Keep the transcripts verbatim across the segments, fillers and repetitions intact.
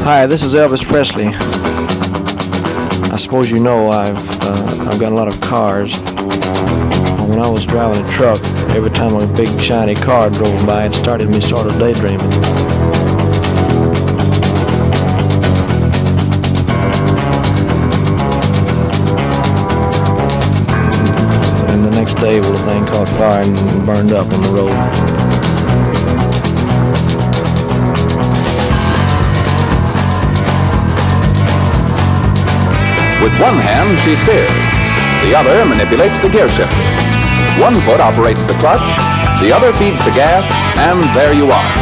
Hi, this is Elvis Presley. I suppose you know I've uh, I've got a lot of cars. When I was driving a truck, every time a big shiny car drove by, it started me sort of daydreaming. And the next day, well, the thing caught fire and burned up on the road. With one hand, she steers. The other manipulates the gear shifter. One foot operates the clutch, the other feeds the gas, and there you are.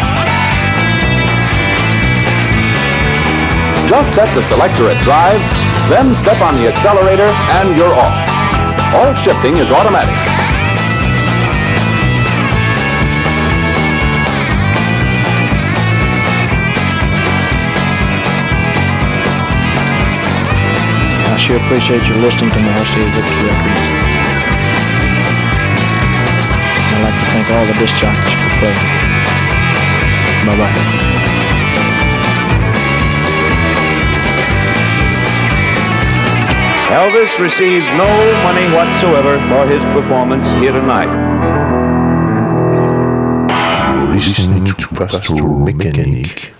Just set the selector at drive, then step on the accelerator, and you're off. All shifting is automatic. I sure appreciate you listening to my R C A Victory records. I'd like to thank all the disc jockeys for playing. Bye-bye. Elvis receives no money whatsoever for his performance here tonight. You're listening to Pastoral Mechanic.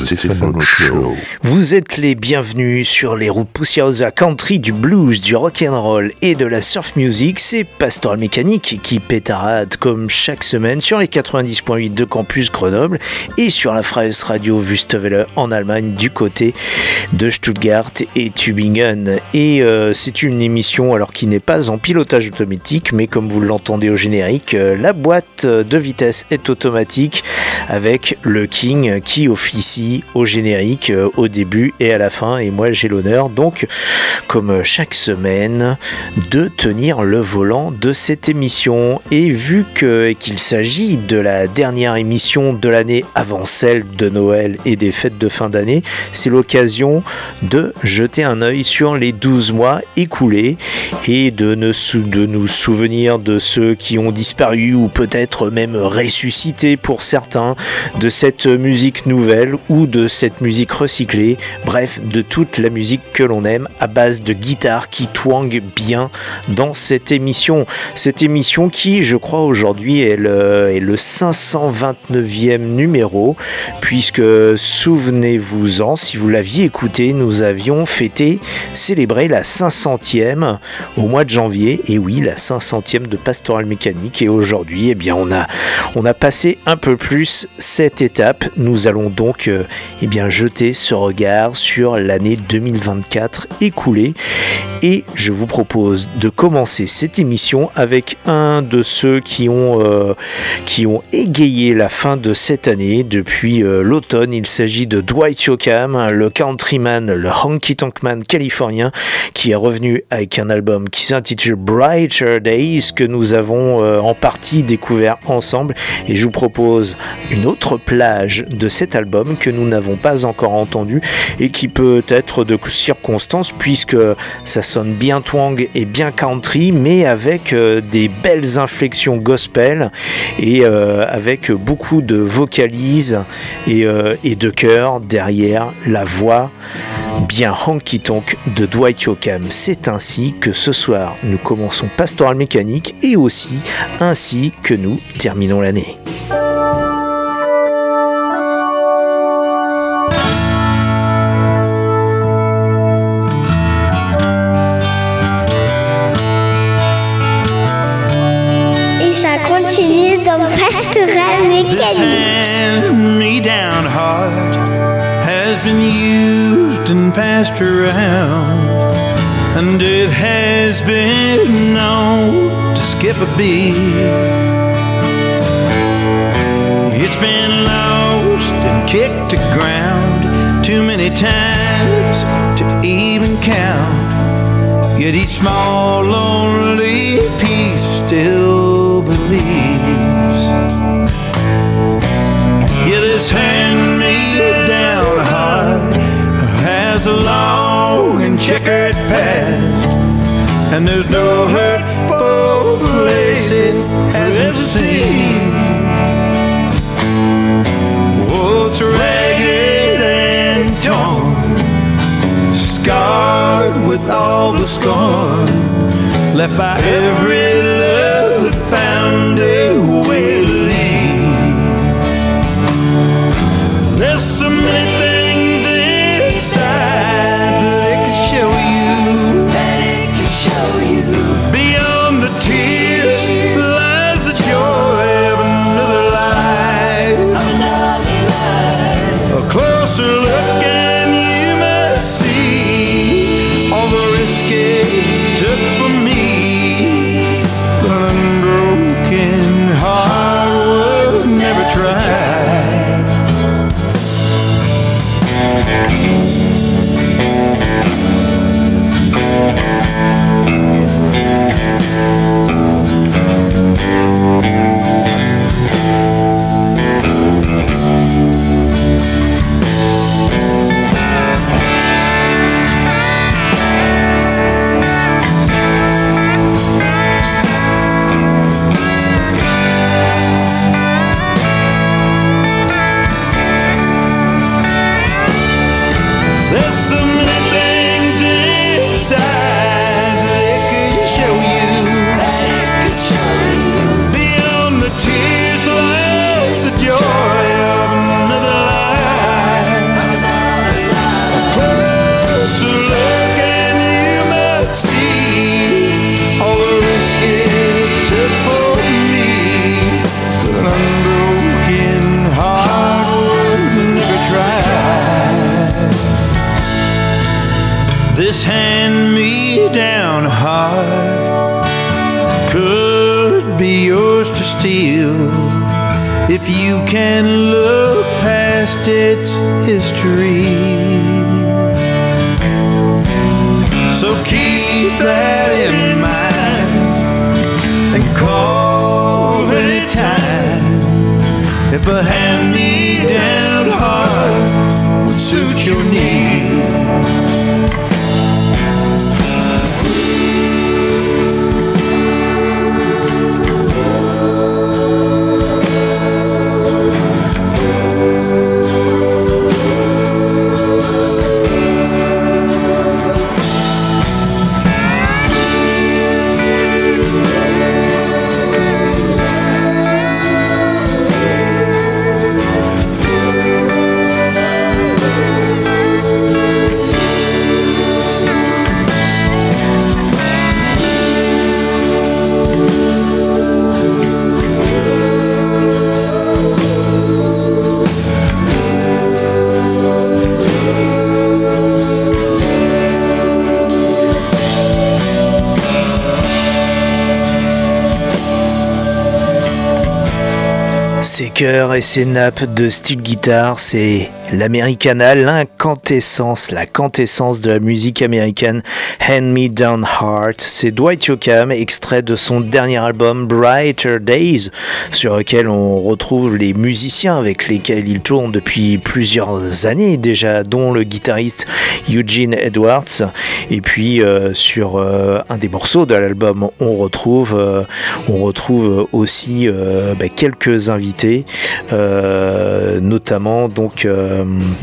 Vous êtes les bienvenus sur les routes poussiéreuses à country, du blues, du rock'n'roll et de la surf music. C'est Pastoral Mécanique qui pétarade comme chaque semaine sur les quatre-vingt-dix virgule huit de Campus Grenoble et sur la Freies Radio Wüstewelle en Allemagne du côté de Stuttgart et Tübingen. Et euh, c'est une émission alors qui n'est pas en pilotage automatique, mais comme vous l'entendez au générique, euh, la boîte de vitesse est automatique avec le King qui officie au générique euh, au début et à la fin, et moi j'ai l'honneur donc comme chaque semaine de tenir le volant de cette émission. Et vu que, qu'il s'agit de la dernière émission de l'année avant celle de Noël et des fêtes de fin d'année, c'est l'occasion de jeter un œil sur les douze mois écoulés et de, ne sou- de nous souvenir de ceux qui ont disparu ou peut-être même ressuscité pour certains, de cette musique nouvelle ou de cette musique recyclée, bref, de toute la musique que l'on aime à base de guitare qui twang bien dans cette émission. Cette émission qui, je crois, aujourd'hui est le, est le cinq cent vingt-neuvième numéro, puisque, souvenez-vous-en, si vous l'aviez écouté, nous avions fêté, célébré la cinq centième au mois de janvier, et oui, la cinq centième de Pastoral Mécanique, et aujourd'hui, eh bien, on a, on a passé un peu plus cette étape. Nous allons donc euh, eh bien, jeter ce regard sur l'année deux mille vingt-quatre écoulée, et je vous propose de commencer cette émission avec un de ceux qui ont, euh, qui ont égayé la fin de cette année depuis euh, l'automne. Il s'agit de Dwight Yoakam, le countryman, le honky-tonk-man californien, qui est revenu avec un album qui s'intitule Brighter Days, que nous avons euh, en partie découvert ensemble, et je vous propose une autre plage de cet album que nous n'avons pas encore entendu et qui peut être de circonstance puisque ça sonne bien twang et bien country, mais avec euh, des belles inflexions gospel et euh, avec beaucoup de vocalises et, euh, et de chœur derrière la voix bien honky-tonk de Dwight Yoakam. C'est ainsi que ce soir nous commençons Pastoral Mécanique et aussi ainsi que nous terminons l'année. Continue dans Pastoral Mécanique. This hand-me-down heart has been used and passed around, and it has been known to skip a beat. It's been lost and kicked to ground too many times to even count, yet each small lonely piece still believes. Yeah, this hand-me-down heart has a long and checkered past, and there's no hurtful place it hasn't seen. Oh, it's ragged and by every love that found a way to leave. There's so many things inside that it could show you, that it could show you. Beyond the tears lies the joy of another life, another life. A closer look and you might see all the risk it took for me. But an unbroken heart would never try. There's so many things inside that it could show you, that it could show you. Beyond the tears lies the joy of another life, another life. A closer look and you might see all the risk it took for me. But an unbroken heart would never try. This hand-me-down heart could be yours to steal if you can look past its history. So keep that in mind and call anytime if a hand-me-down heart would suit your needs. Ces chœurs et ces nappes de style guitare, c'est l'Americana, l'incandescence, la quintessence de la musique américaine, Hand Me Down Heart. C'est Dwight Yoakam, extrait de son dernier album Brighter Days, sur lequel on retrouve les musiciens avec lesquels il tourne depuis plusieurs années déjà, dont le guitariste Eugene Edwards. Et puis euh, sur euh, un des morceaux de l'album, on retrouve, euh, on retrouve aussi euh, bah, quelques invités, euh, notamment donc euh,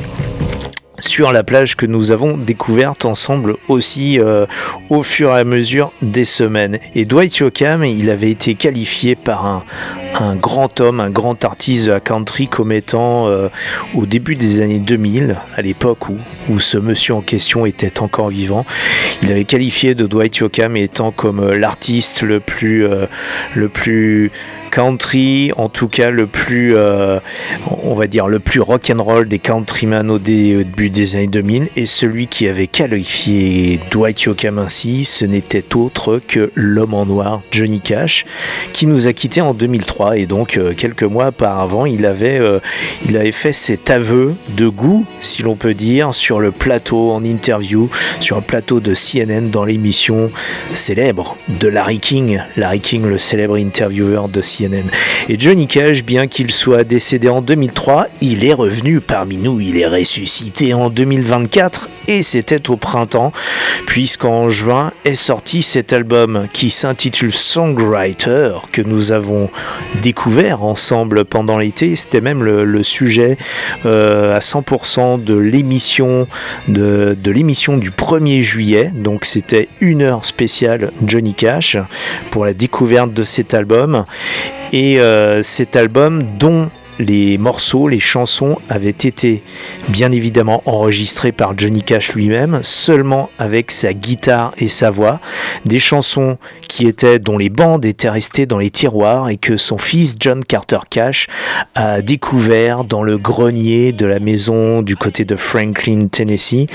sur la plage que nous avons découverte ensemble aussi euh, au fur et à mesure des semaines. Et Dwight Yoakam, il avait été qualifié par un, un grand homme, un grand artiste de la country comme étant euh, au début des années deux mille, à l'époque où, où ce monsieur en question était encore vivant, il avait qualifié de Dwight Yoakam étant comme euh, l'artiste le plus, euh, le plus country, en tout cas le plus, euh, on va dire le plus rock'n'roll des countrymen au début des années deux mille, et celui qui avait qualifié Dwight Yoakam ainsi, ce n'était autre que l'homme en noir, Johnny Cash, qui nous a quittés en deux mille trois, et donc euh, quelques mois auparavant, il avait, euh, il avait fait cet aveu de goût, si l'on peut dire, sur le plateau, en interview, sur un plateau de C N N dans l'émission célèbre de Larry King, Larry King, le célèbre intervieweur de C N N. Et Johnny Cash, bien qu'il soit décédé en deux mille trois, il est revenu parmi nous, il est ressuscité en deux mille vingt-quatre et c'était au printemps, puisqu'en juin est sorti cet album qui s'intitule Songwriter, que nous avons découvert ensemble pendant l'été. C'était même le, le sujet euh, à cent pour cent de l'émission de, de l'émission du premier juillet, donc c'était une heure spéciale Johnny Cash pour la découverte de cet album. Et euh, cet album dont les morceaux, les chansons avaient été bien évidemment enregistrés par Johnny Cash lui-même, seulement avec sa guitare et sa voix, des chansons qui étaient, dont les bandes étaient restées dans les tiroirs et que son fils John Carter Cash a découvert dans le grenier de la maison du côté de Franklin, Tennessee.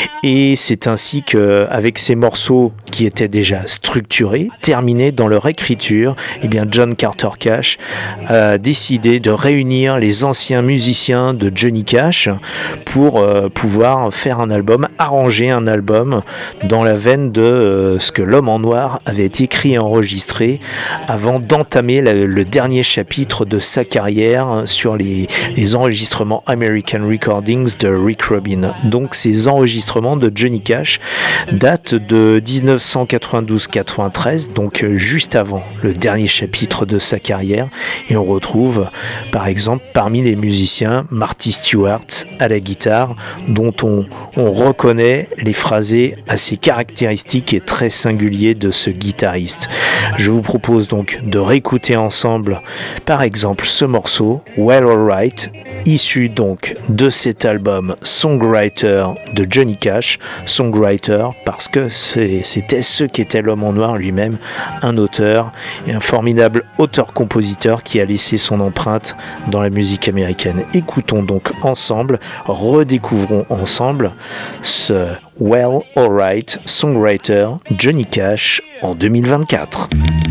Et c'est ainsi qu'avec ces morceaux qui étaient déjà structurés, terminés dans leur écriture, eh bien John Carter Cash a décidé de réunir les anciens musiciens de Johnny Cash pour euh, pouvoir faire un album, arranger un album dans la veine de euh, ce que l'homme en noir avait écrit et enregistré avant d'entamer la, le dernier chapitre de sa carrière sur les, les enregistrements American Recordings de Rick Rubin. Donc ces enregistrements de Johnny Cash datent de dix-neuf cent quatre-vingt-douze quatre-vingt-treize, donc juste avant le dernier chapitre de sa carrière, et on retrouve par exemple parmi les musiciens Marty Stewart à la guitare, dont on, on reconnaît les phrasés assez caractéristiques et très singuliers de ce guitariste. Je vous propose donc de réécouter ensemble par exemple ce morceau Well Alright, issu donc de cet album Songwriter de Johnny Cash. Songwriter parce que c'est, c'était ce qu'était l'homme en noir lui-même, un auteur et un formidable auteur-compositeur qui a laissé son empreinte dans la musique américaine. Écoutons donc ensemble, redécouvrons ensemble ce Well Alright Songwriter Johnny Cash en deux mille vingt-quatre.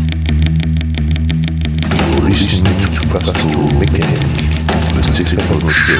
You're listening to Pastoral Mechanic, the Stephen Show.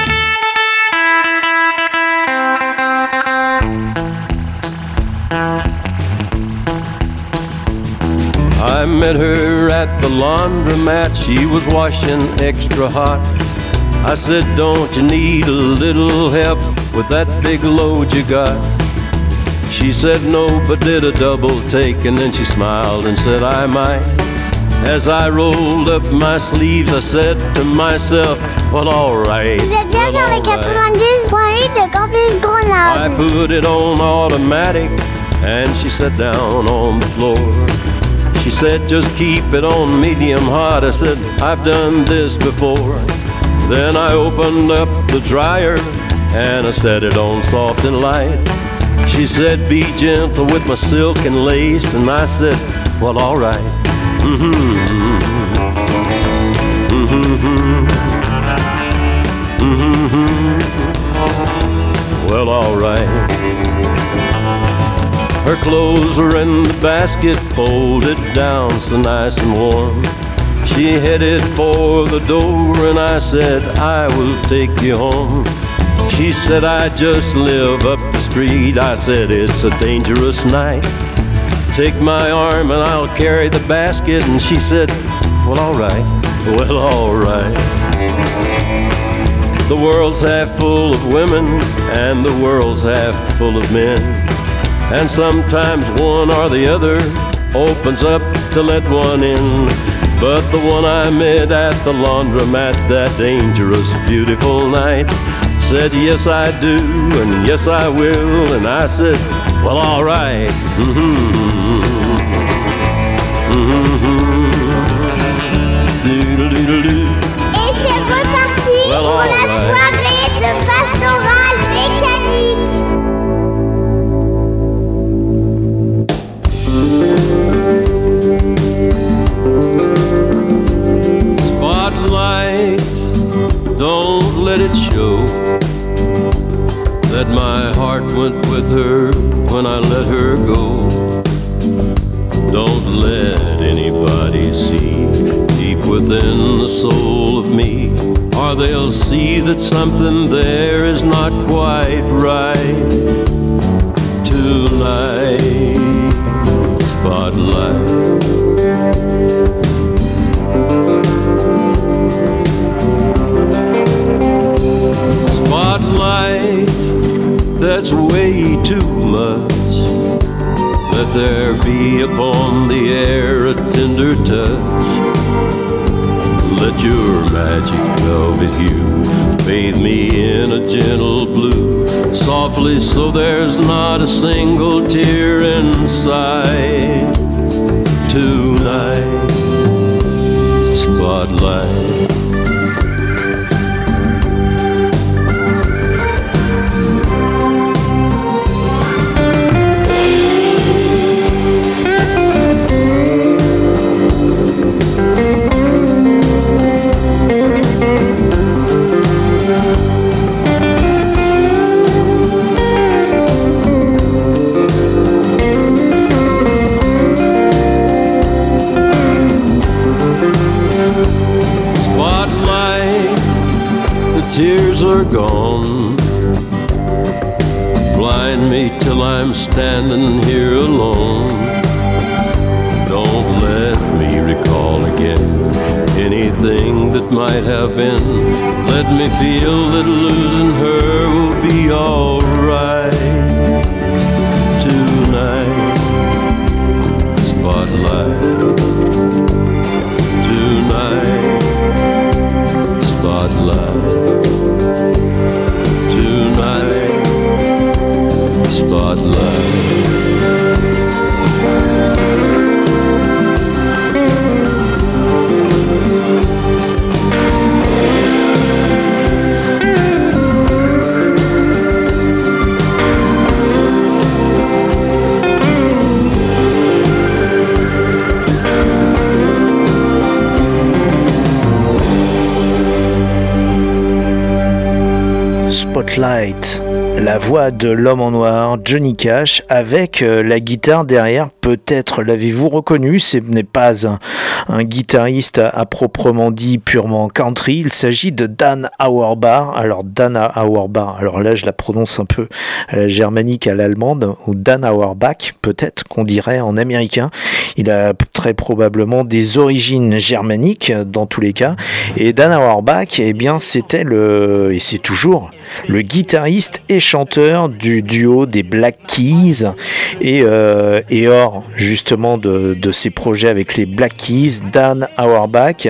I met her at the laundromat, she was washing extra hot. I said, don't you need a little help with that big load you got? She said no, but did a double take, and then she smiled and said I might. As I rolled up my sleeves, I said to myself, well, alright. Vous êtes bien dans les quatre-vingt-dix point huit de Campus Grenoble. I put it on automatic, and she sat down on the floor. She said, just keep it on medium hot. I said, I've done this before. Then I opened up the dryer and I set it on soft and light. She said, be gentle with my silk and lace. And I said, well, all right. Mm-hmm. Mm-hmm. Mm-hmm. Well, all right. Her clothes were in the basket, folded down so nice and warm. She headed for the door and I said, I will take you home. She said, I just live up the street. I said, it's a dangerous night. Take my arm and I'll carry the basket. And she said, well, all right, well, all right. The world's half full of women and the world's half full of men. And sometimes one or the other opens up to let one in. But the one I met at the laundromat that dangerous, beautiful night said, yes, I do, and yes, I will. And I said, well, all right. Mm-hmm. Mm-hmm. Doodle-doodle-doo. Et c'est reparti Well, pour all la right. soirée de Pastoral Mécanique. Spotlight, don't let it show that my heart went with her when I let her go. Don't let anybody see deep within the soul of me, or they'll see that something there is not quite right tonight. Spotlight. Spotlight, that's way too much. Let there be upon the air a tender touch. Let your magic velvet hue bathe me in a gentle blue, softly so there's not a single tear inside. Tonight, spotlight. Tears are gone. Blind me till I'm standing here alone. Don't let me recall again anything that might have been. Let me feel that losing her will be alright. Tonight, spotlight. Tonight, spotlight. Tonight, spotlight. Spotlight, la voix de l'homme en noir, Johnny Cash, avec euh, la guitare derrière. Peut-être l'avez-vous reconnu, ce n'est pas un, un guitariste à, à proprement dit purement country, il s'agit de Dan Auerbach. Alors Dan Auerbach, alors là je la prononce un peu à la germanique, à l'allemande, ou Dan Auerbach, peut-être qu'on dirait en américain. Il a très probablement des origines germaniques dans tous les cas. Et Dan Auerbach, eh bien c'était le, et c'est toujours le guitariste et chanteur du duo des Black Keys. Et, euh, et hors justement de, de ses projets avec les Black Keys, Dan Auerbach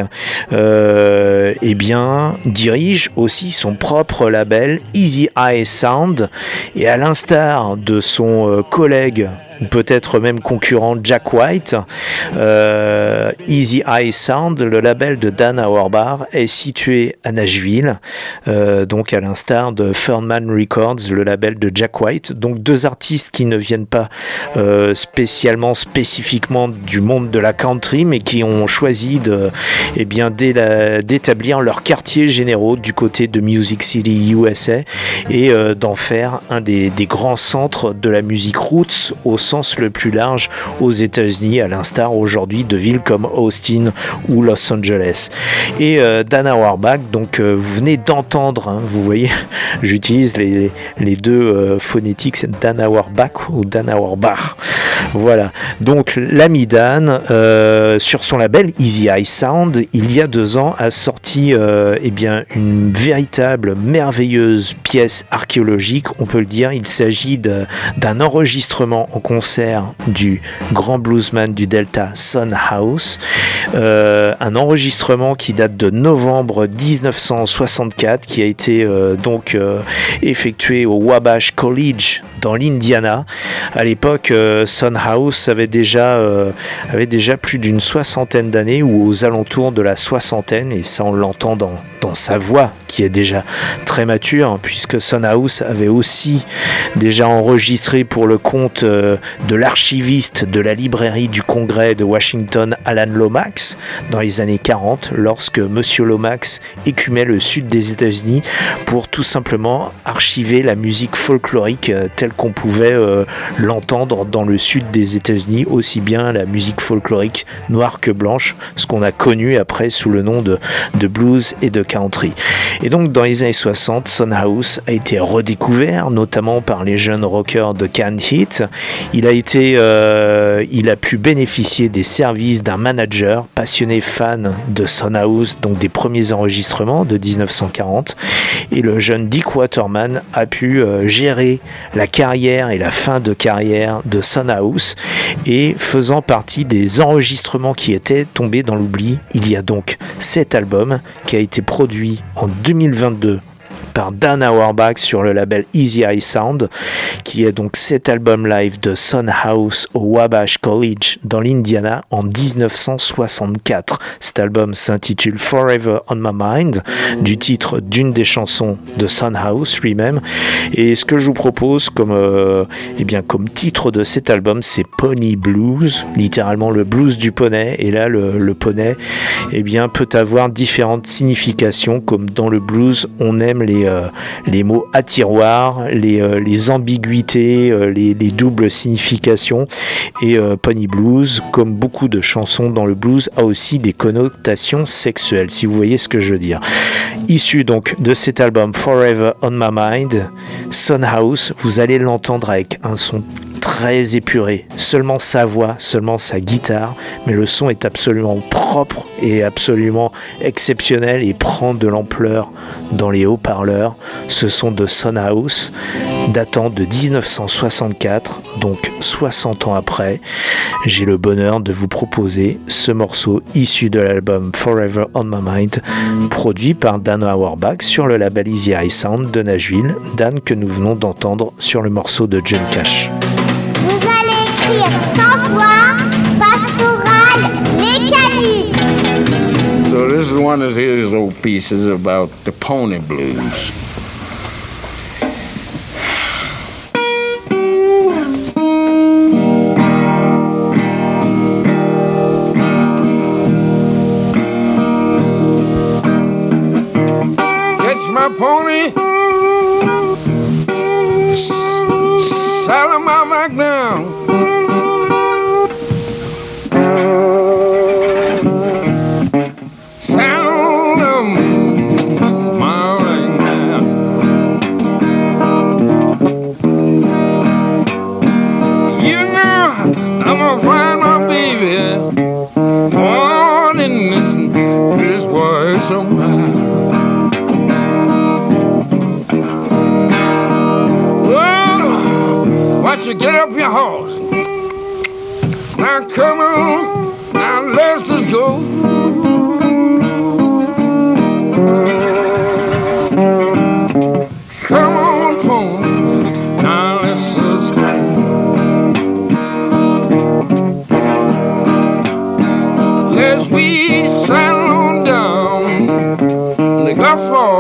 euh, eh bien, dirige aussi son propre label Easy Eye Sound, et à l'instar de son euh, collègue ou peut-être même concurrent Jack White, euh, Easy Eye Sound, le label de Dan Auerbach, est situé à Nashville, euh, donc à l'instar de Ferdman Records, le label de Jack White. Donc deux artistes qui ne viennent pas euh, spécialement, spécifiquement du monde de la country, mais qui ont choisi de, eh bien, d'établir leurs quartiers généraux du côté de Music City, U S A, et euh, d'en faire un des, des grands centres de la musique roots au sens le plus large aux États-Unis, à l'instar aujourd'hui de villes comme Austin ou Los Angeles. Et euh, Dan Auerbach, donc euh, vous venez d'entendre, hein, vous voyez, j'utilise les, les deux euh, phonétiques, c'est Dan Auerbach ou Dan Auerbach. Voilà, donc l'ami Dan, euh, sur son label Easy Eye Sound, il y a deux ans, a sorti euh, eh bien, une véritable, merveilleuse pièce archéologique, on peut le dire. Il s'agit de, d'un enregistrement en concert du grand bluesman du Delta, Son House, euh, un enregistrement qui date de novembre dix-neuf cent soixante-quatre, qui a été euh, donc euh, effectué au Wabash College dans l'Indiana. À l'époque, euh, Son House avait déjà, euh, avait déjà plus d'une soixantaine d'années, ou aux alentours de la soixantaine, et ça on l'entend dans, dans sa voix qui est déjà très mature, hein, puisque Son House avait aussi déjà enregistré pour le compte euh, de l'archiviste de la librairie du Congrès de Washington, Alan Lomax, dans les années quarante, lorsque Monsieur Lomax écumait le sud des États-Unis pour tout simplement archiver la musique folklorique euh, telle qu'on pouvait euh, l'entendre dans le sud des États-Unis, aussi bien la musique folklorique noire que blanche, ce qu'on a connu après sous le nom de, de blues et de country. Et donc dans les années soixante, Son House a été redécouvert, notamment par les jeunes rockers de Can Heat. Il a été, euh, il a pu bénéficier des services d'un manager passionné fan de Son House, donc des premiers enregistrements de dix-neuf cent quarante. Et le jeune Dick Waterman a pu euh, gérer la carrière et la fin de carrière de Son House, et faisant partie des enregistrements qui étaient tombés dans l'oubli. Il y a donc cet album qui a été produit en deux mille vingt-deux par Dan Auerbach sur le label Easy Eye Sound, qui est donc cet album live de Son House au Wabash College dans l'Indiana en dix-neuf cent soixante-quatre. Cet album s'intitule Forever on My Mind, du titre d'une des chansons de Son House lui-même. Et ce que je vous propose comme, euh, eh bien, comme titre de cet album, c'est Pony Blues, littéralement le blues du poney. Et là, le, le poney, eh bien, peut avoir différentes significations, comme dans le blues, on aime les Euh, les mots à tiroir, les, euh, les ambiguïtés, euh, les, les doubles significations. Et euh, Pony Blues, comme beaucoup de chansons dans le blues, a aussi des connotations sexuelles, si vous voyez ce que je veux dire. Issu donc de cet album Forever on My Mind, Son House, vous allez l'entendre avec un son très épuré, seulement sa voix, seulement sa guitare, mais le son est absolument propre et absolument exceptionnel et prend de l'ampleur dans les haut-parleurs. Ce son de Son House, datant de dix-neuf cent soixante-quatre, donc soixante ans après, j'ai le bonheur de vous proposer ce morceau issu de l'album Forever on My Mind, produit par Dan Auerbach sur le label Easy Eye Sound de Nashville, Dan que nous venons d'entendre sur le morceau de Johnny Cash. Vous allez écrire sans voix, pastorale, mécanique. So this is one of his old pieces about the pony blues. Catch my pony, saddle my back down. You get up your horse. Now come on, now let's just go. Come on, pony, now let's just go. Let's we saddle on down the Gulf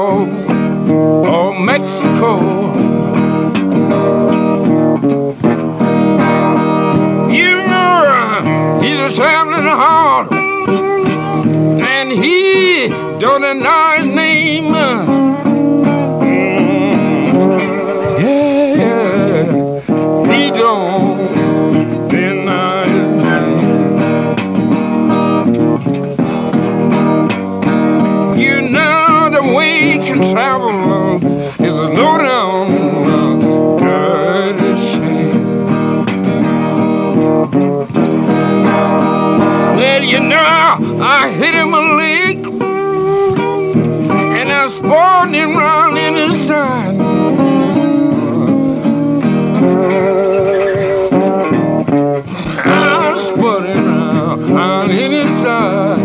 of Mexico. Traveling hard, and he don't know his name. Mm. Yeah, yeah, he don't know his name. You know the way you can travel is a low down dirty shame. Well, you know, I hit him a lick, and I spawned him round in his side. I spun him round, round in his side.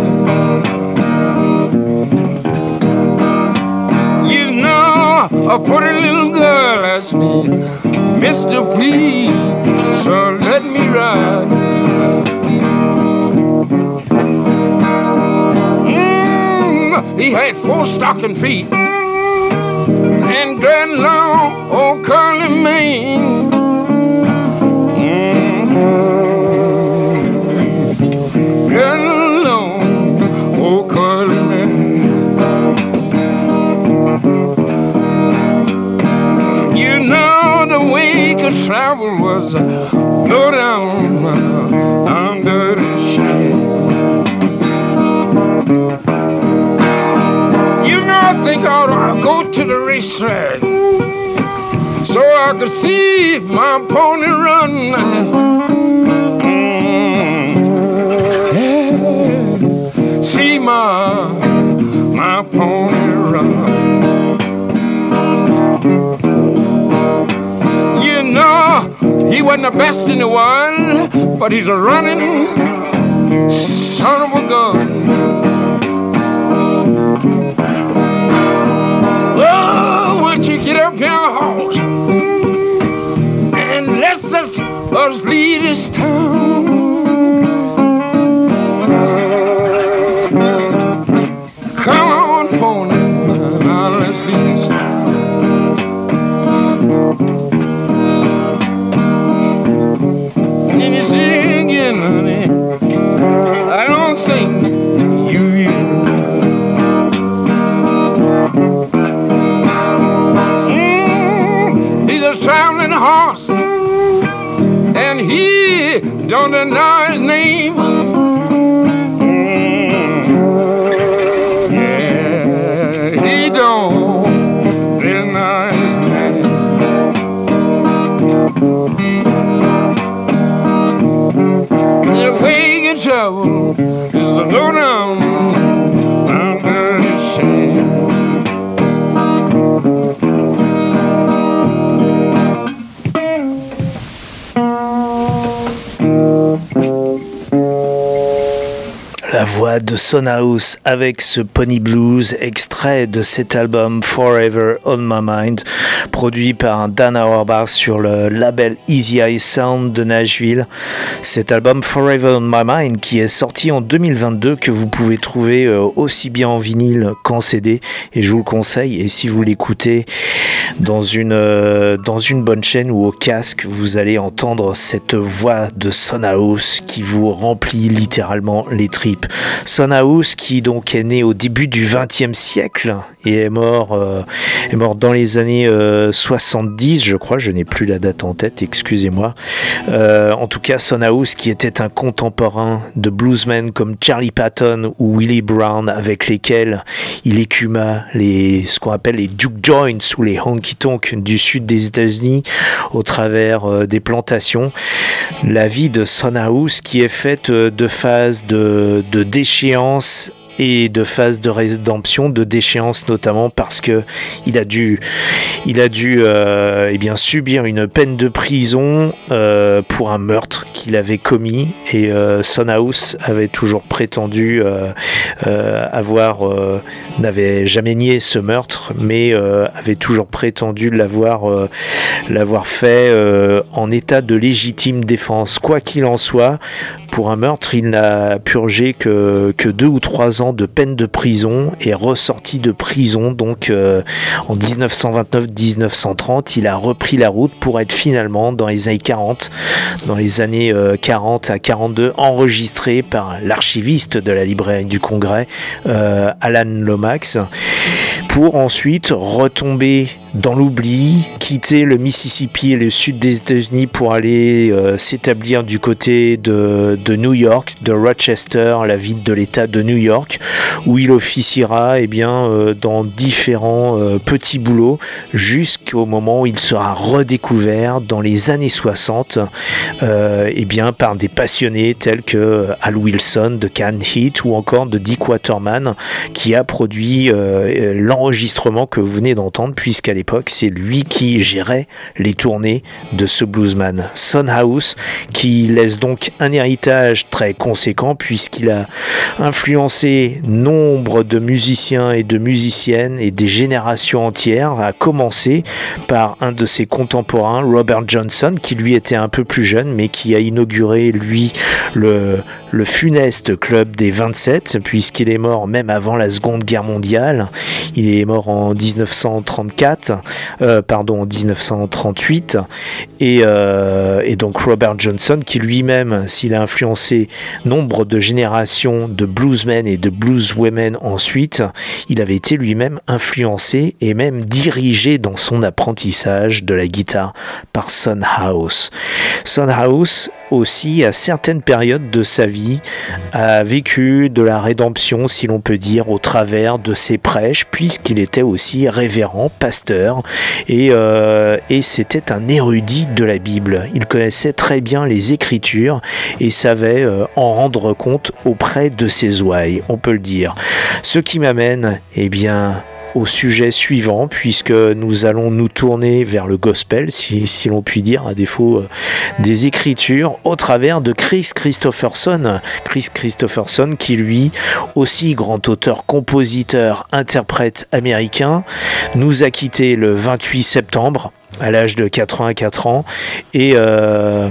You know, a pretty little girl asked me, Mister P, so let me ride. He had four stocking feet and grand long old curly mane. Mm-hmm. Grand long old curly mane. You know the way he could travel was low down under the shade. You know racetrack so I could see my pony run. Mm, yeah, see my my pony run. You know, he wasn't the best in the world, but he's a running son of a gun. Oh, won't you get up your horse and let's us, us leave this town. Come on, pony, now let's leave this town. And you sing again, honey, I don't sing you, you. Mm, he's a traveling horse, and he don't deny his name. Mm, yeah, he don't deny his name. The way you travel is a low down, down dirty shame. La voix de Son House avec ce Pony Blues, extrait de cet album Forever on My Mind, produit par Dan Auerbach sur le label Easy Eye Sound de Nashville. Cet album Forever on My Mind qui est sorti en deux mille vingt-deux, que vous pouvez trouver aussi bien en vinyle qu'en C D, et je vous le conseille. Et si vous l'écoutez dans une, dans une bonne chaîne ou au casque, vous allez entendre cette voix de Son House qui vous remplit littéralement les tripes. Son House qui donc est né au début du vingtième siècle et est mort, euh, est mort dans les années euh, soixante-dix, je crois, je n'ai plus la date en tête, excusez-moi. Euh, en tout cas, Son House qui était un contemporain de bluesmen comme Charlie Patton ou Willie Brown, avec lesquels il écuma les, ce qu'on appelle les juke joints ou les honky-tonk du sud des États-Unis au travers euh, des plantations. La vie de Son House qui est faite de phases de, de déchéance et de phase de rédemption, de déchéance notamment parce que il a dû, il a dû euh, eh bien, subir une peine de prison euh, pour un meurtre qu'il avait commis, et euh, Son House avait toujours prétendu euh, euh, avoir, euh, n'avait jamais nié ce meurtre, mais euh, avait toujours prétendu l'avoir, euh, l'avoir fait euh, en état de légitime défense. Quoi qu'il en soit, pour un meurtre, il n'a purgé que, que deux ou trois ans de peine de prison, et ressorti de prison donc euh, en dix-neuf cent vingt-neuf dix-neuf cent trente, il a repris la route pour être finalement dans les années quarante, dans les années euh, quarante à quarante-deux, enregistré par l'archiviste de la librairie du Congrès, euh, Alan Lomax, pour ensuite retomber dans l'oubli, quitter le Mississippi et le sud des États-Unis pour aller euh, s'établir du côté de, de New York, de Rochester, la ville de l'État de New York, où il officiera eh bien, euh, dans différents euh, petits boulots jusqu'au moment où il sera redécouvert dans les années soixante euh, eh bien, par des passionnés tels que Al Wilson de Can Heat ou encore de Dick Waterman, qui a produit euh, l'enregistrement que vous venez d'entendre, puisqu'à l'époque c'est lui qui gérait les tournées de ce bluesman. Son House qui laisse donc un héritage très conséquent, puisqu'il a influencé nombre de musiciens et de musiciennes et des générations entières, à commencer par un de ses contemporains, Robert Johnson, qui lui était un peu plus jeune mais qui a inauguré lui le, le funeste club des vingt-sept, puisqu'il est mort même avant la Seconde Guerre mondiale. Il est mort en dix-neuf cent trente-quatre, euh, pardon, en dix-neuf cent trente-huit, et, euh, et donc Robert Johnson, qui lui-même, s'il a influencé nombre de générations de bluesmen et de blueswomen ensuite, il avait été lui-même influencé et même dirigé dans son apprentissage de la guitare par Son House. Son House aussi, à certaines périodes de sa vie, a vécu de la rédemption, si l'on peut dire, au travers de ses prêches, puisqu'il était aussi révérend, pasteur, et, euh, et c'était un érudit de la Bible. Il connaissait très bien les Écritures et savait euh, en rendre compte auprès de ses ouailles, on peut le dire. Ce qui m'amène, eh bien, au sujet suivant, puisque nous allons nous tourner vers le gospel, si, si l'on peut dire, à défaut euh, des Écritures, au travers de Chris Christopherson. Chris Christopherson, qui lui, aussi grand auteur, compositeur, interprète américain, nous a quittés le vingt-huit septembre, à l'âge de quatre-vingt-quatre ans, et... Euh,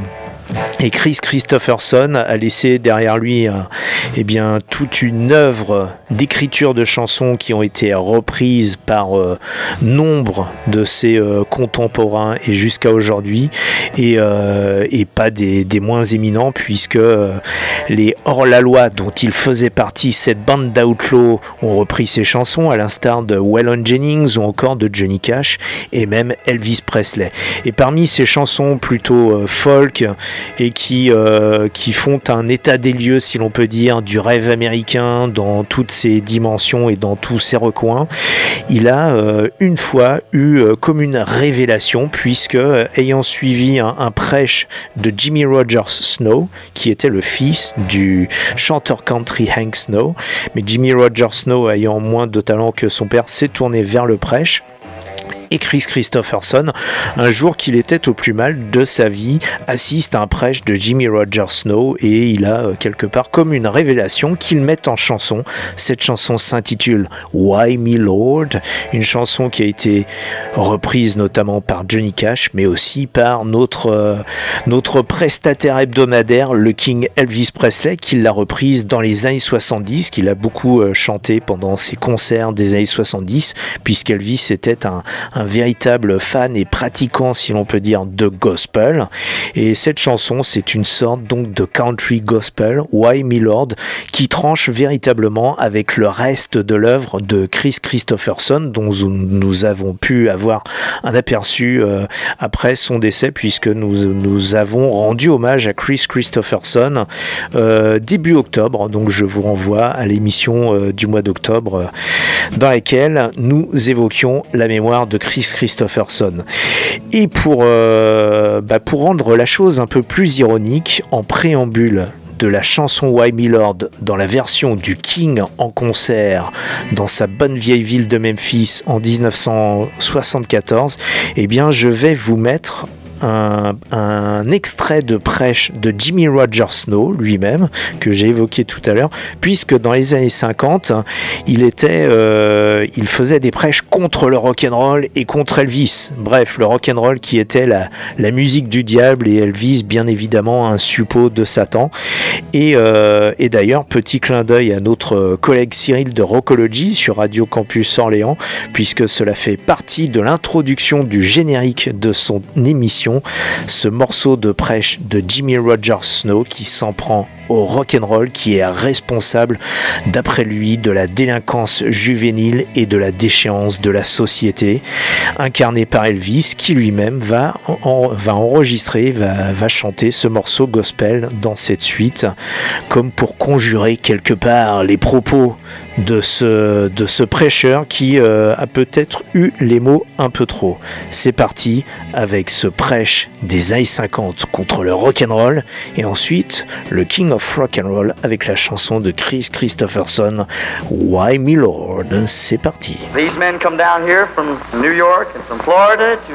Et Chris Christopherson a laissé derrière lui euh, eh bien, toute une œuvre d'écriture de chansons qui ont été reprises par euh, nombre de ses euh, contemporains et jusqu'à aujourd'hui, et, euh, et pas des, des moins éminents, puisque euh, les hors-la-loi dont il faisait partie, cette bande d'outlaws, ont repris ses chansons, à l'instar de Waylon Jennings ou encore de Johnny Cash et même Elvis Presley. Et parmi ces chansons plutôt euh, folk, et qui, euh, qui font un état des lieux, si l'on peut dire, du rêve américain dans toutes ses dimensions et dans tous ses recoins, il a euh, une fois eu euh, comme une révélation, puisque euh, ayant suivi un, un prêche de Jimmy Rogers Snow, qui était le fils du chanteur country Hank Snow, mais Jimmy Rogers Snow, ayant moins de talent que son père, s'est tourné vers le prêche. Et Chris Christopherson, un jour qu'il était au plus mal de sa vie, assiste à un prêche de Jimmy Rogers Snow et il a euh, quelque part comme une révélation qu'il met en chanson. Cette chanson s'intitule Why Me Lord, une chanson qui a été reprise notamment par Johnny Cash, mais aussi par notre, euh, notre prestataire hebdomadaire, le King Elvis Presley, qui l'a reprise dans les années soixante-dix, qu'il a beaucoup euh, chanté pendant ses concerts des années soixante-dix, puisqu'Elvis était un, un un véritable fan et pratiquant, si l'on peut dire, de gospel. Et cette chanson, c'est une sorte donc de country gospel, Why Me Lord, qui tranche véritablement avec le reste de l'œuvre de Chris Christopherson, dont nous avons pu avoir un aperçu euh, après son décès, puisque nous, nous avons rendu hommage à Chris Christopherson euh, début octobre. Donc je vous renvoie à l'émission euh, du mois d'octobre euh, dans laquelle nous évoquions la mémoire de Chris Christopherson. Et pour, euh, bah pour rendre la chose un peu plus ironique, en préambule de la chanson Why Me Lord dans la version du King en concert dans sa bonne vieille ville de Memphis en dix-neuf cent soixante-quatorze, eh bien je vais vous mettre Un, un extrait de prêche de Jimmy Rogers Snow lui-même, que j'ai évoqué tout à l'heure, puisque dans les années cinquante, il était, euh, il faisait des prêches contre le rock'n'roll et contre Elvis. Bref, le rock'n'roll qui était la, la musique du diable et Elvis, bien évidemment, un suppôt de Satan. Et, euh, et d'ailleurs, petit clin d'œil à notre collègue Cyril de Rockology sur Radio Campus Orléans, puisque cela fait partie de l'introduction du générique de son émission, ce morceau de prêche de Jimmy Rogers Snow qui s'en prend au rock'n'roll, qui est responsable, d'après lui, de la délinquance juvénile et de la déchéance de la société, incarné par Elvis, qui lui-même va, en, va enregistrer, va, va chanter ce morceau gospel dans cette suite, comme pour conjurer quelque part les propos de ce, de ce prêcheur qui euh, a peut-être eu les mots un peu trop. C'est parti avec ce prêche des années cinquante contre le rock'n'roll, et ensuite le King of Rock'n'Roll avec la chanson de Chris Christopherson, Why Me Lord. C'est parti. These men come down here from New York and from Florida to,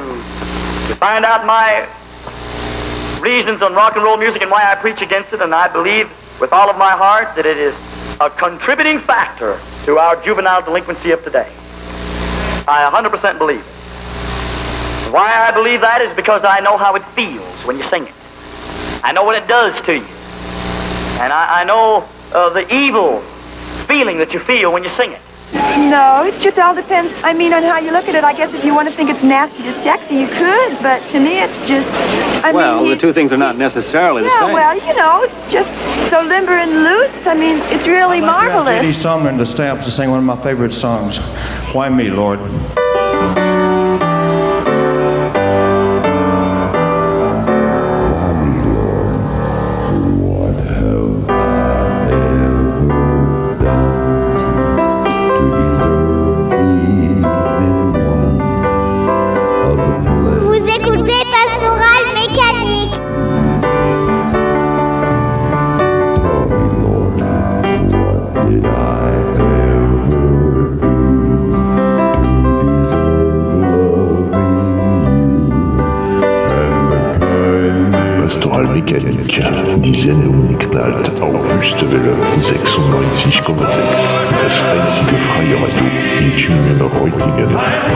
to find out my reasons on rock and roll music and why I preach against it, and I believe with all of my heart that it is a contributing factor to our juvenile delinquency of today. I one hundred percent believe it. Why I believe that is because I know how it feels when you sing it. I know what it does to you. And I, I know uh, the evil feeling that you feel when you sing it. No, it just all depends, I mean, on how you look at it. I guess if you want to think it's nasty or sexy, you could, but to me it's just, I well, mean... the two things are not necessarily yeah, the same. well, you know, it's just so limber and loose. I mean, it's really I'd like marvelous. to ask J D Sumner and the Stamps to sing one of my favorite songs, Why Me, Lord? Why me, Lord? Pastorale Mécanique. Die Sendung knallt auf Wüstewelle sechsundneunzig Komma sechs. Das einzige freie Radio in Tübingen Reutlingen.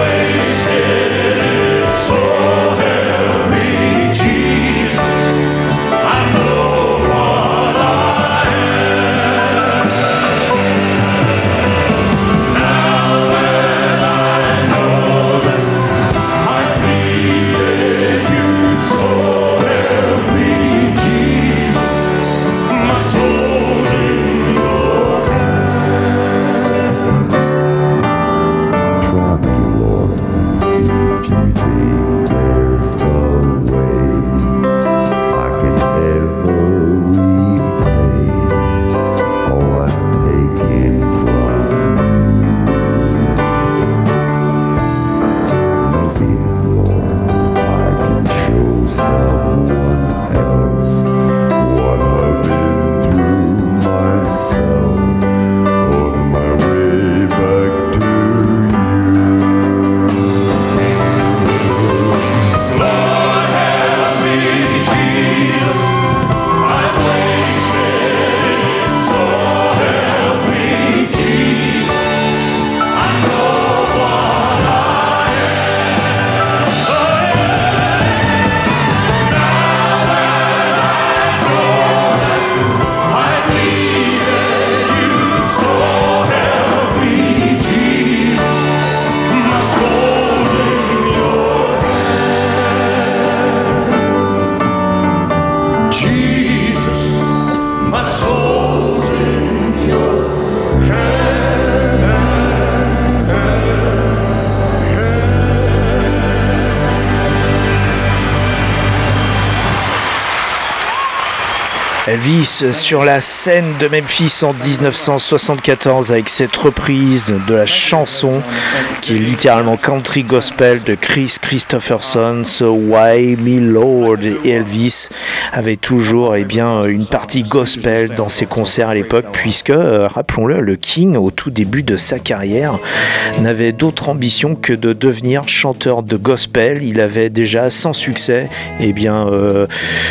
Elvis sur la scène de Memphis en dix-neuf cent soixante-quatorze avec cette reprise de la chanson qui est littéralement country gospel de Chris Christopherson, So Why Me Lord. Et Elvis avait toujours eh bien, une partie gospel dans ses concerts à l'époque puisque, euh, rappelons-le, le King au tout début de sa carrière n'avait d'autre ambition que de devenir chanteur de gospel. Il avait déjà sans succès eh bien, euh,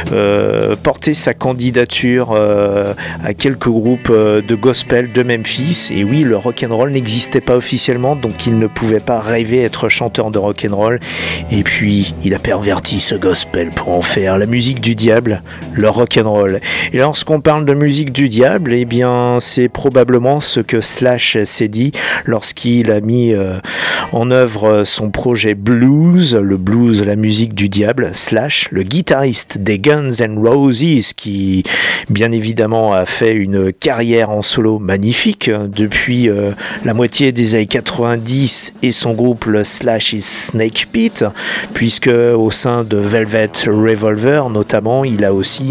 euh, porté sa candidature Euh, à quelques groupes euh, de gospel de Memphis. Et oui, le rock'n'roll n'existait pas officiellement, donc il ne pouvait pas rêver être chanteur de rock'n'roll. Et puis il a perverti ce gospel pour en faire la musique du diable, le rock'n'roll. Et lorsqu'on parle de musique du diable, eh bien c'est probablement ce que Slash s'est dit lorsqu'il a mis euh, en œuvre son projet Blues, le blues, la musique du diable. Slash, le guitariste des Guns N' Roses, qui bien évidemment a fait une carrière en solo magnifique depuis euh, la moitié des années quatre-vingt-dix et son groupe le Slash is Snake Pit, puisque au sein de Velvet Revolver notamment il a aussi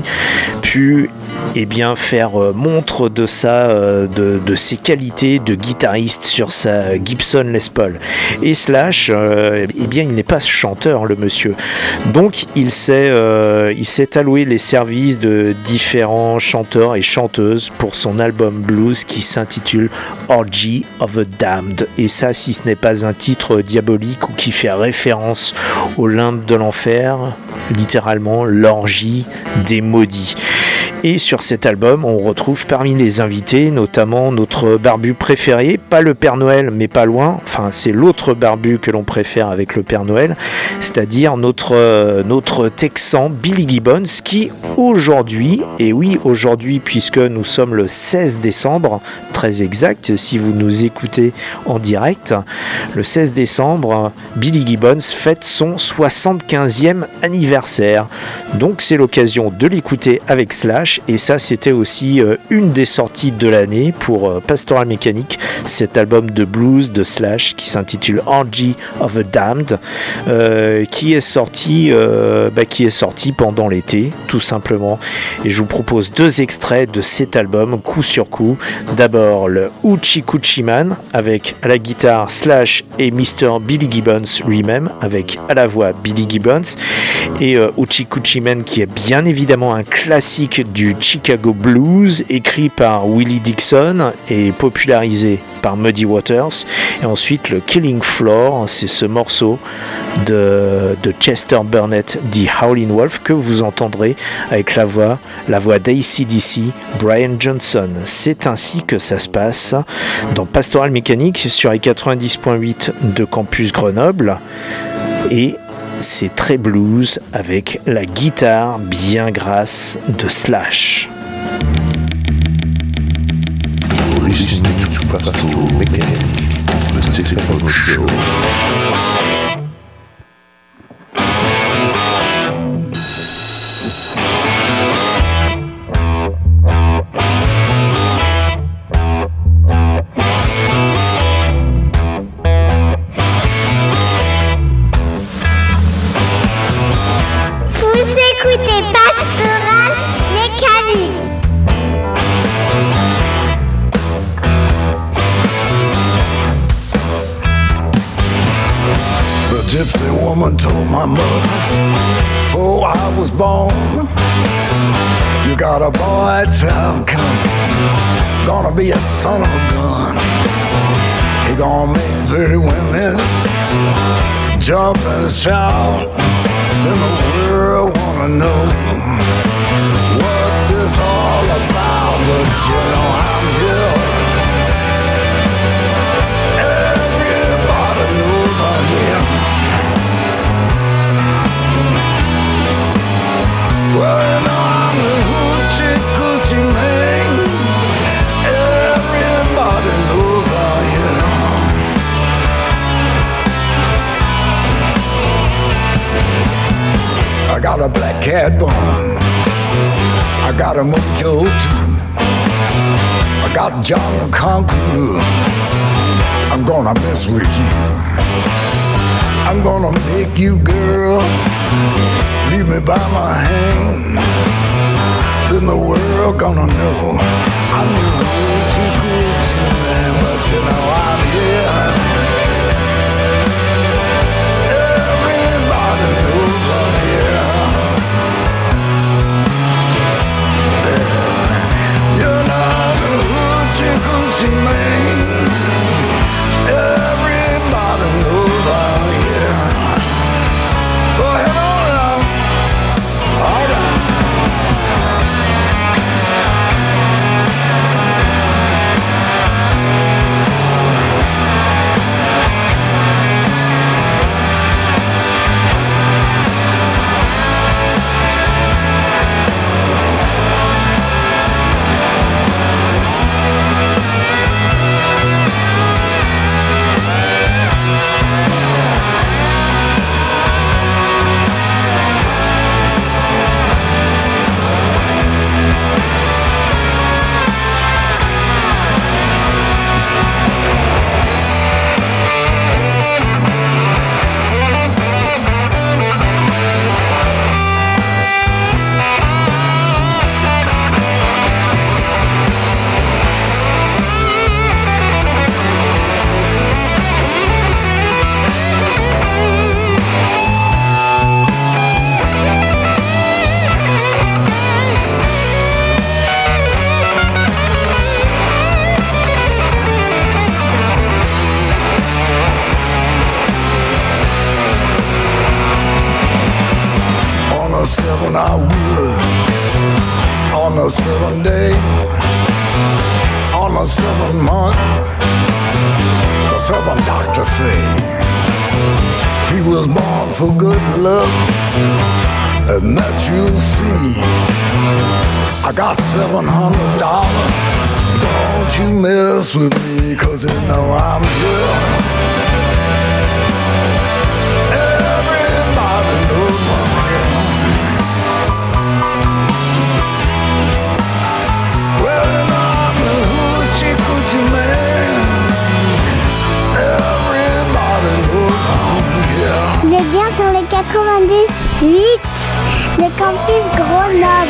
pu eh bien, faire euh, montre de, sa, euh, de, de ses qualités de guitariste sur sa Gibson Les Paul. Et Slash, euh, eh bien, il n'est pas chanteur, le monsieur. Donc, il s'est, euh, il s'est alloué les services de différents chanteurs et chanteuses pour son album blues qui s'intitule Orgy of the Damned. Et ça, si ce n'est pas un titre diabolique ou qui fait référence au limbe de l'enfer, littéralement l'orgie des maudits. Et sur cet album, on retrouve parmi les invités notamment notre barbu préféré, pas le Père Noël, mais pas loin. Enfin, c'est l'autre barbu que l'on préfère avec le Père Noël, c'est-à-dire notre, euh, notre Texan Billy Gibbons, qui aujourd'hui, et oui aujourd'hui puisque nous sommes le seize décembre, très exact, si vous nous écoutez en direct, le seize décembre, Billy Gibbons fête son soixante-quinzième anniversaire. Donc c'est l'occasion de l'écouter avec Slash. Et ça, c'était aussi euh, une des sorties de l'année pour euh, Pastoral Mécanique, cet album de blues de Slash qui s'intitule Orgy of the Damned, euh, qui est sorti, euh, bah, qui est sorti pendant l'été, tout simplement. Et je vous propose deux extraits de cet album, coup sur coup. D'abord le Hoochie Coochie Man avec à la guitare Slash et mister Billy Gibbons lui-même, avec à la voix Billy Gibbons. et euh, Hoochie Coochie Man, qui est bien évidemment un classique du Chicago Blues, écrit par Willie Dixon et popularisé par Muddy Waters. Et ensuite le Killing Floor, c'est ce morceau de, de Chester Burnett dit Howlin' Wolf que vous entendrez avec la voix, la voix d'A C D C, Brian Johnson. C'est ainsi que ça se passe dans Pastoral Mécanique sur les quatre-vingt-dix point huit de Campus Grenoble, et c'est très blues avec la guitare bien grasse de Slash. Listening to Pastoral Mécanique, the Stephen Show. Gypsy woman told my mother before I was born, you got a boy child coming, gonna be a son of a gun. He gonna make pretty women jump and shout. Then the world wanna know what this all about. But you know I'm here. Everybody knows I'm here. Well, you know I'm the hoochie coochie man. Everybody knows I'm here. I got a black cat bone. I got a mojo too. I got John the Conqueror. I'm gonna mess with you. I'm gonna make you, girl, leave me by my hand. Then the world gonna know I'm the hoochie coochie man. But you know I'm here. Everybody knows I'm here. Yeah. You're not a hoochie coochie man. Everybody knows I'm here. Go ahead on now. All right. I would on the seventh day, on the seventh month. The seventh doctor say he was born for good luck, and that you'll see. I got seven hundred dollars. Don't you mess with me, 'cause you know I'm good. Everybody knows I'm here. Vous êtes bien sur les quatre-vingt-dix huit de Campus Grenoble.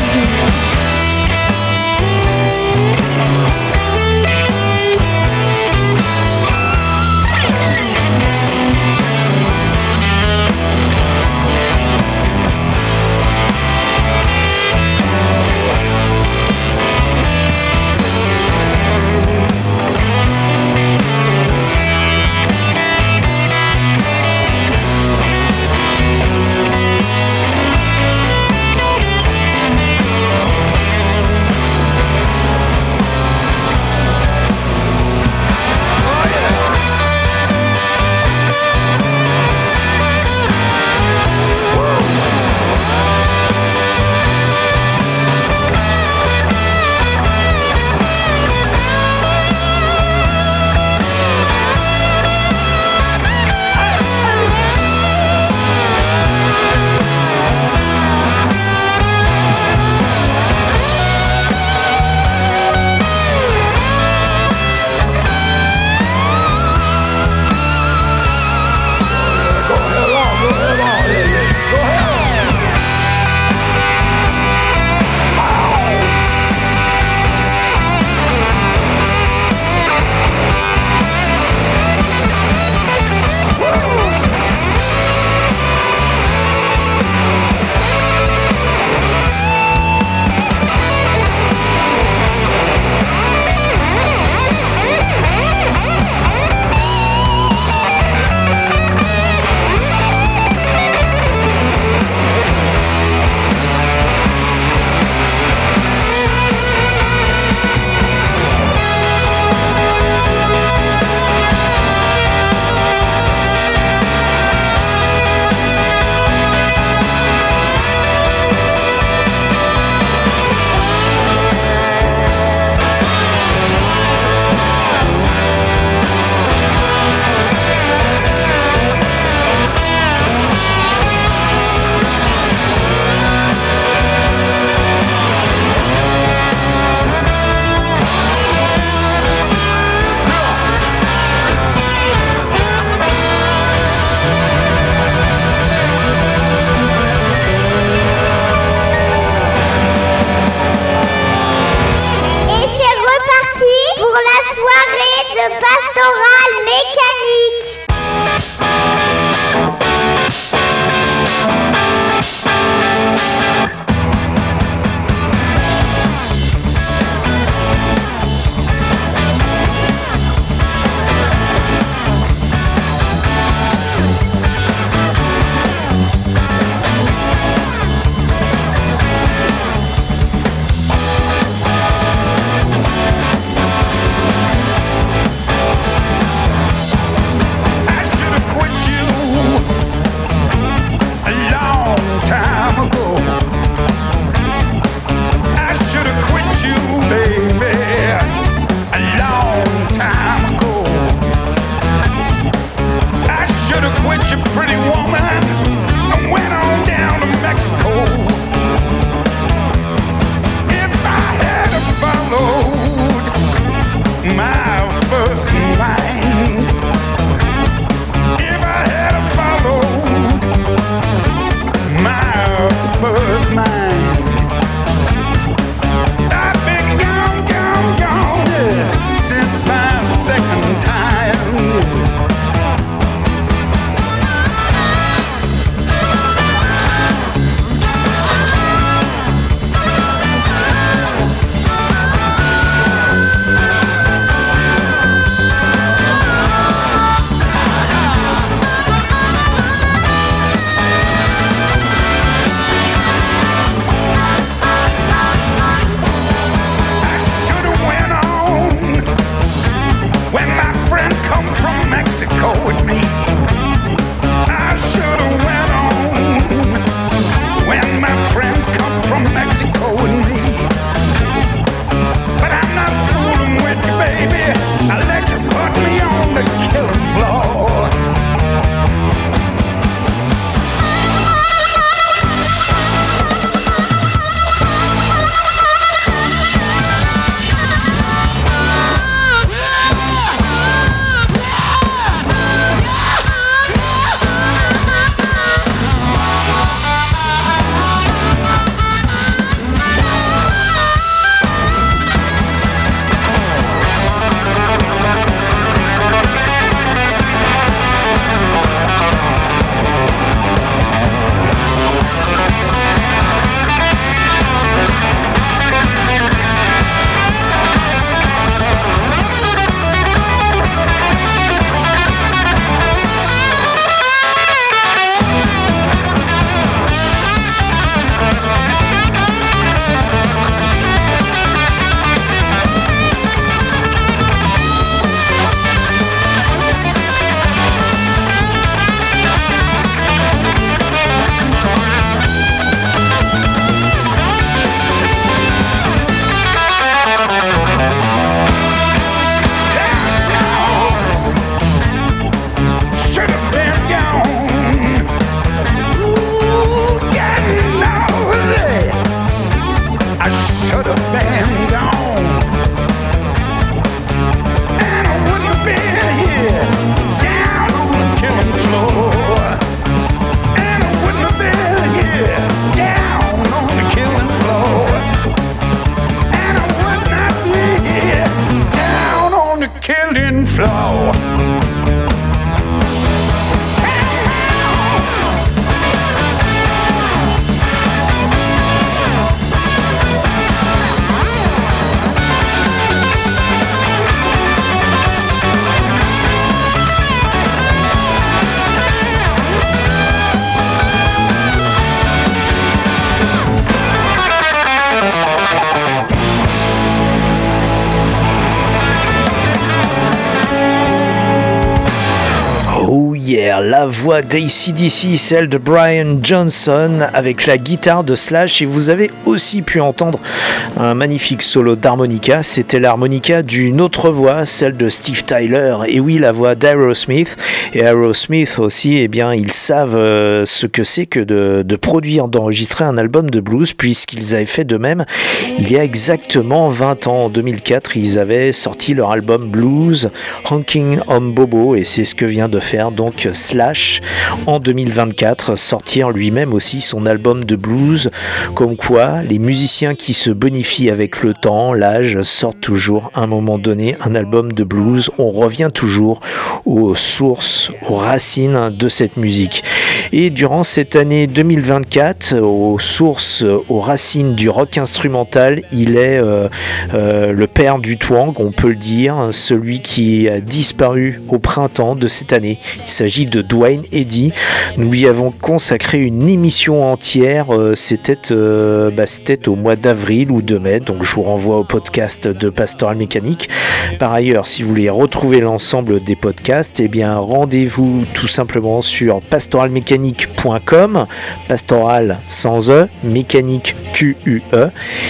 Yeah, la voix d'A C D C, celle de Brian Johnson avec la guitare de Slash, et vous avez aussi pu entendre un magnifique solo d'harmonica, c'était l'harmonica d'une autre voix, celle de Steve Tyler, et oui, la voix d'Aerosmith. Et Aerosmith aussi, eh bien, ils savent euh, ce que c'est que de, de produire, d'enregistrer un album de blues, puisqu'ils avaient fait de même il y a exactement vingt ans. En deux mille quatre, ils avaient sorti leur album Blues, Honking on Bobo, et c'est ce que vient de faire donc Slash en deux mille vingt-quatre, sortir lui-même aussi son album de blues, comme quoi les musiciens qui se bonifient avec le temps, l'âge, sortent toujours à un moment donné un album de blues. On revient toujours aux sources, aux racines de cette musique. Et durant cette année deux mille vingt-quatre, aux sources, aux racines du rock instrumental, il est euh, euh, le père du twang, on peut le dire, celui qui a disparu au printemps de cette année. Il s'agit de Duane Eddy. Nous lui avons consacré une émission entière, euh, c'était, euh, bah, c'était au mois d'avril ou de mai, donc je vous renvoie au podcast de Pastoral Mécanique. Par ailleurs, si vous voulez retrouver l'ensemble des podcasts, eh bien rendez-vous tout simplement sur pastoral mécanique point com, pastoral sans E, mécanique Q U E,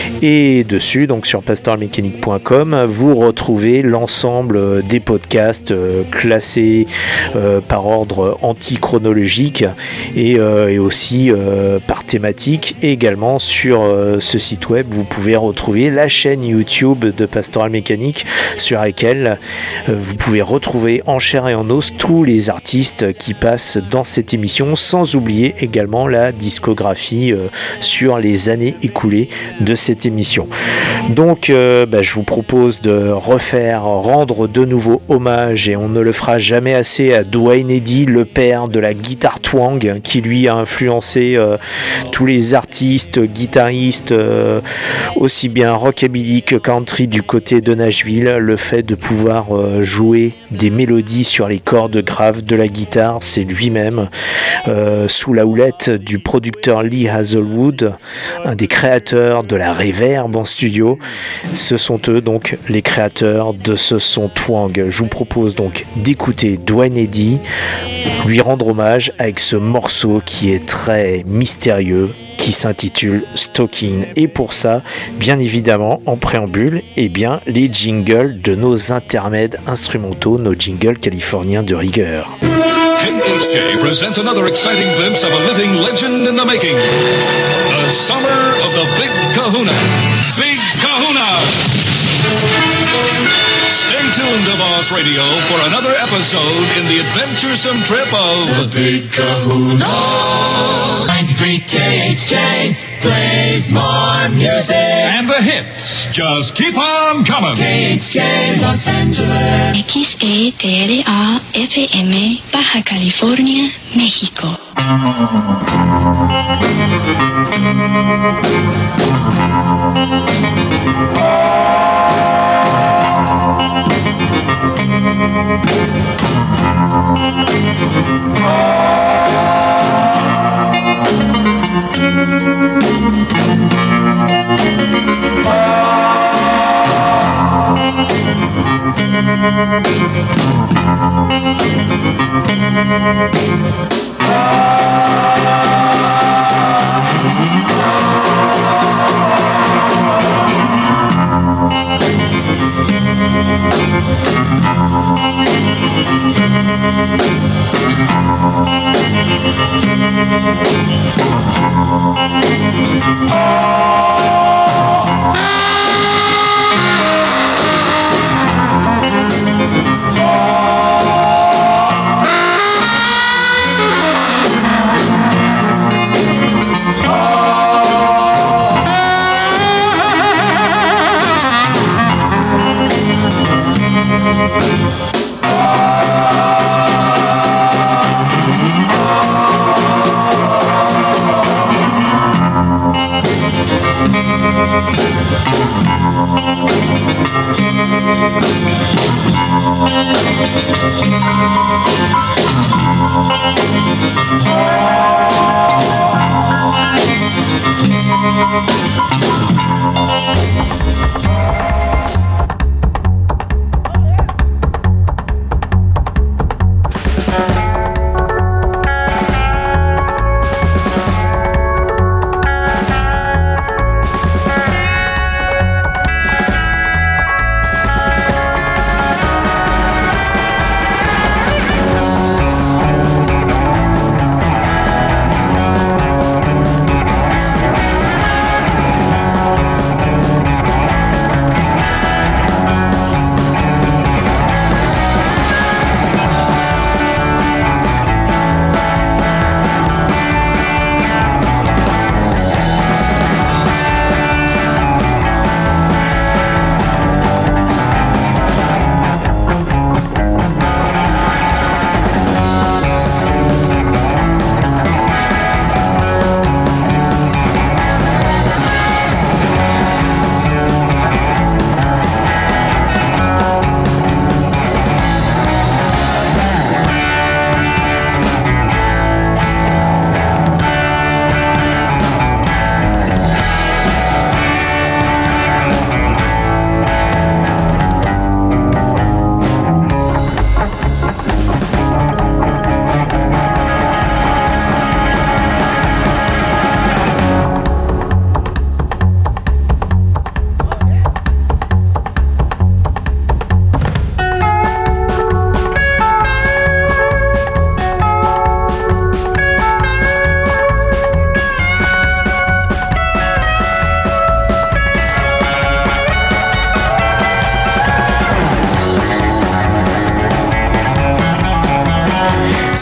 et dessus, donc sur pastoral mécanique point com, vous retrouvez l'ensemble des podcasts euh, classés euh, par ordre antichronologique et, euh, et aussi euh, par thématique. Et également sur euh, ce site web, vous pouvez retrouver la chaîne YouTube de Pastoral Mécanique, sur laquelle euh, vous pouvez retrouver en chair et en os tous les artistes qui passent dans cette émission, sans oublier également la discographie euh, sur les années écoulées de cette émission. Donc euh, bah, je vous propose de refaire, rendre de nouveau hommage, et on ne le fera jamais assez, à Duane Eddy, le père de la guitare twang, qui lui a influencé euh, tous les artistes, guitaristes, euh, aussi bien rockabilly que country du côté de Nashville. Le fait de pouvoir euh, jouer des mélodies sur les cordes graves de la guitare, c'est lui-même, euh, sous la houlette du producteur Lee Hazelwood, un des créateurs de la reverb en studio. Ce sont eux donc les créateurs de ce son twang. Je vous propose donc d'écouter Duane Eddy, lui rendre hommage avec ce morceau qui est très mystérieux, qui s'intitule Stalking. Et pour ça, bien évidemment, en préambule, eh bien, les jingles de nos intermèdes instrumentaux, nos jingles californiens de rigueur. K H J presents another exciting glimpse of a living legend in the making. The summer of the Big Kahuna. Big Kahuna! Stay tuned to Boss Radio for another episode in the adventuresome trip of the Big Kahuna. ninety-three K H J plays more music. And the hits just keep on coming. K H J Los Angeles. X E T L A F M Baja California, México.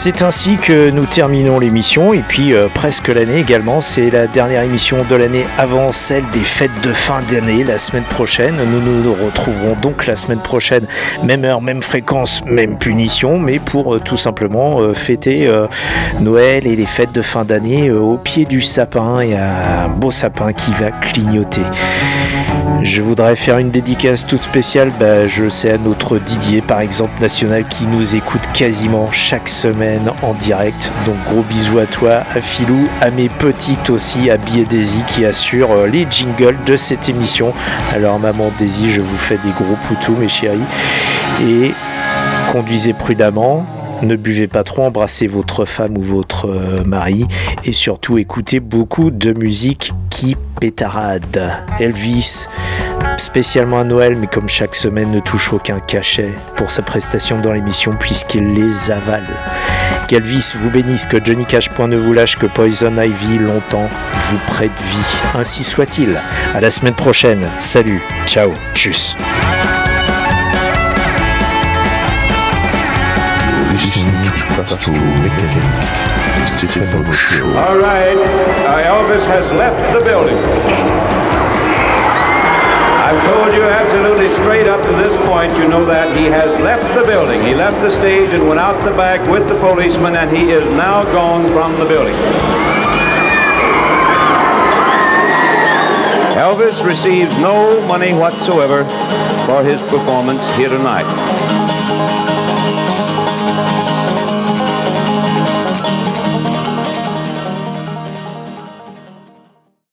C'est ainsi que nous terminons l'émission et puis euh, presque l'année également. C'est la dernière émission de l'année avant celle des fêtes de fin d'année la semaine prochaine. Nous nous, nous retrouverons donc la semaine prochaine, même heure, même fréquence, même punition, mais pour euh, tout simplement euh, fêter euh, Noël et les fêtes de fin d'année euh, au pied du sapin. Il y a un beau sapin qui va clignoter. Je voudrais faire une dédicace toute spéciale, bah, je sais à notre Didier par exemple national qui nous écoute quasiment chaque semaine en direct. Donc gros bisous à toi, à Philou, à mes petites aussi, à Bi et Daisy qui assurent euh, les jingles de cette émission. Alors maman Daisy, je vous fais des gros poutous mes chéris. Et conduisez prudemment. Ne buvez pas trop, embrassez votre femme ou votre euh, mari et surtout écoutez beaucoup de musique qui pétarade. Elvis, spécialement à Noël, mais comme chaque semaine, ne touche aucun cachet pour sa prestation dans l'émission puisqu'il les avale. Qu'Elvis vous bénisse, que Johnny Cash point ne vous lâche, que Poison Ivy longtemps vous prête vie. Ainsi soit-il. À la semaine prochaine. Salut, ciao, tchuss. All right, uh, Elvis has left the building. I've told you absolutely straight up to this point, you know that he has left the building. He left the stage and went out the back with the policeman, and he is now gone from the building. Elvis receives no money whatsoever for his performance here tonight.